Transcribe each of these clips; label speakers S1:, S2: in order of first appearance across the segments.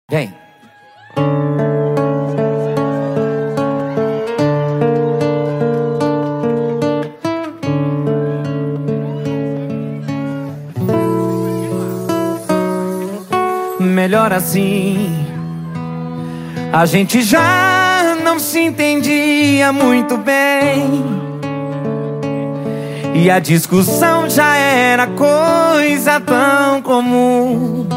S1: Vem. Melhor assim. A gente já não se entendia muito bem, e a discussão já era coisa tão comum,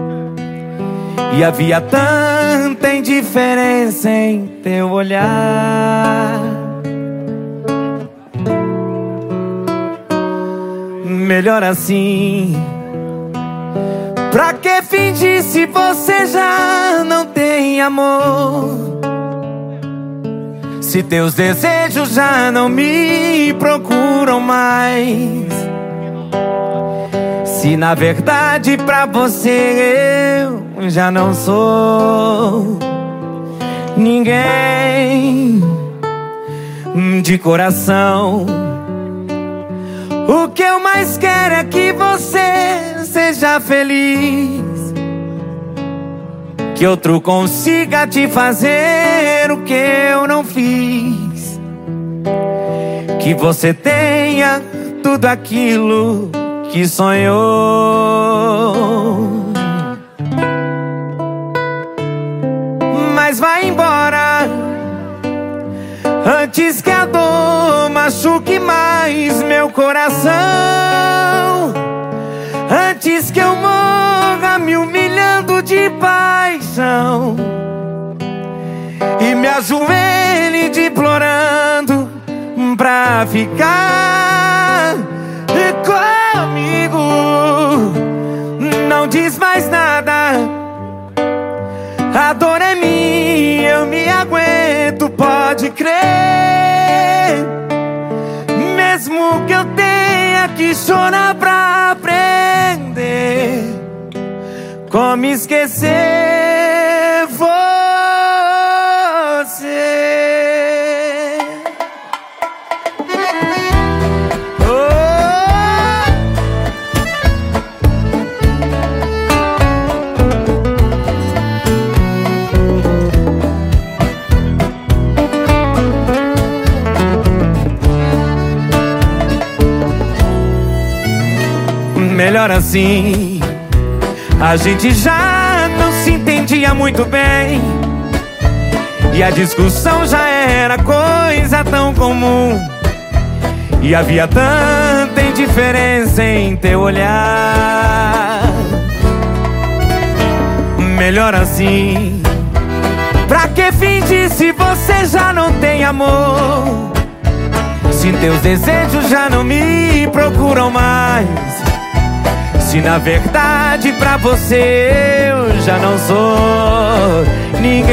S1: e havia tanta indiferença em teu olhar. Melhor assim. Pra que fingir se você já não tem amor? Se teus desejos já não me procuram mais, se na verdade pra você eu já não sou ninguém de coração. O que eu mais quero é que você seja feliz, que outro consiga te fazer o que eu não fiz, que você tenha tudo aquilo que sonhou. Mas vai embora antes que a dor machuque mais meu coração, antes que eu morra me humilhando de paixão e me ajoelhe te implorando pra ficar comigo. Não diz mais nada, a dor é minha, eu me aguento, pode crer. Mesmo que eu tenha que chorar pra aprender como esquecer você. Melhor assim. A gente já não se entendia muito bem, e a discussão já era coisa tão comum, e havia tanta indiferença em teu olhar. Melhor assim. Pra que fingir se você já não tem amor? Se teus desejos já não me procuram mais, se na verdade pra você eu já não sou ninguém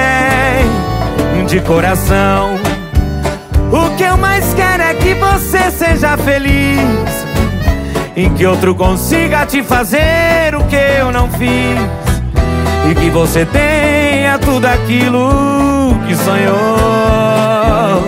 S1: de coração. O que eu mais quero é que você seja feliz, e que outro consiga te fazer o que eu não fiz, e que você tenha tudo aquilo que sonhou.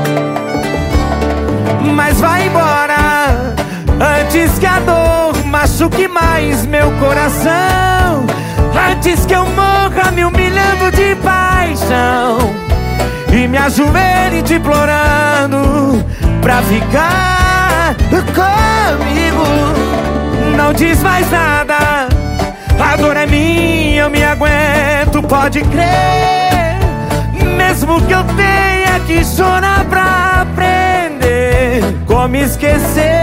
S1: Mas vai embora antes que a dor machuque mais meu coração, antes que eu morra me humilhando de paixão e me ajoelhe te implorando pra ficar comigo. Não diz mais nada, a dor é minha, eu me aguento, pode crer. Mesmo que eu tenha que chorar pra aprender como esquecer